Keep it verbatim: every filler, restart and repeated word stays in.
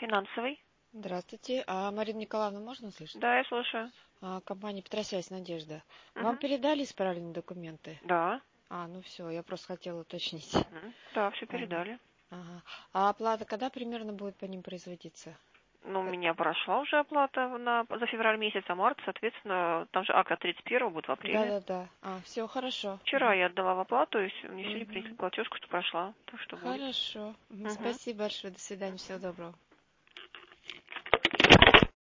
Финансовый. Здравствуйте. А Марину Николаевну можно услышать? Да, я слушаю. А, компания Петросвязь «Надежда». Вам Мгм. передали исправленные документы? Да. А, ну все, я просто хотела уточнить. Мгм. Да, все Понятно. передали. Ага. А оплата когда примерно будет по ним производиться? Ну, у Э, меня прошла уже оплата на, за февраль месяц, а март, соответственно, там же акт от тридцать первого будет в апреле. Да-да-да. А, все, хорошо. Вчера Мгм. я отдала в оплату, и всё, мне сегодня принесли Мгм. платежку, что прошла. Так что будет. Хорошо. Мгм. Мгм. Спасибо большое. До свидания. Всего доброго.